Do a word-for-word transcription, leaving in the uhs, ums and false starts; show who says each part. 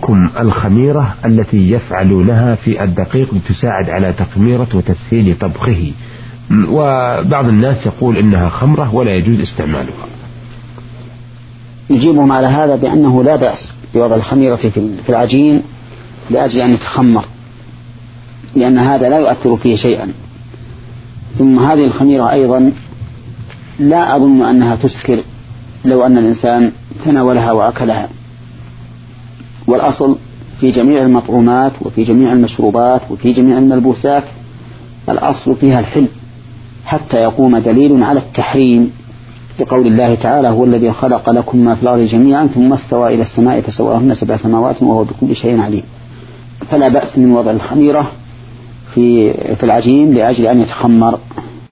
Speaker 1: حكم الخميرة التي يفعلونها في الدقيق لتساعد على تخميرة وتسهيل طبخه، وبعض الناس يقول إنها خمرة ولا يجوز استعمالها؟
Speaker 2: يجيبهم على هذا بأنه لا بأس بوضع الخميرة في العجين لأجل أن يتخمر، لأن هذا لا يؤثر فيه شيئا. ثم هذه الخميرة أيضا لا أظن أنها تسكر لو أن الإنسان تناولها وأكلها. والأصل في جميع المطعومات وفي جميع المشروبات وفي جميع الملبوسات الأصل فيها الحل، حتى يقوم دليل على التحريم بقول الله تعالى: هو الذي خلق لكم ما في الأرض جميعا ثم استوى إلى السماء فسواهن سبع سماوات وهو بكل شيء عليم. فلا بأس من وضع الخميرة في في العجين لأجل أن يتخمر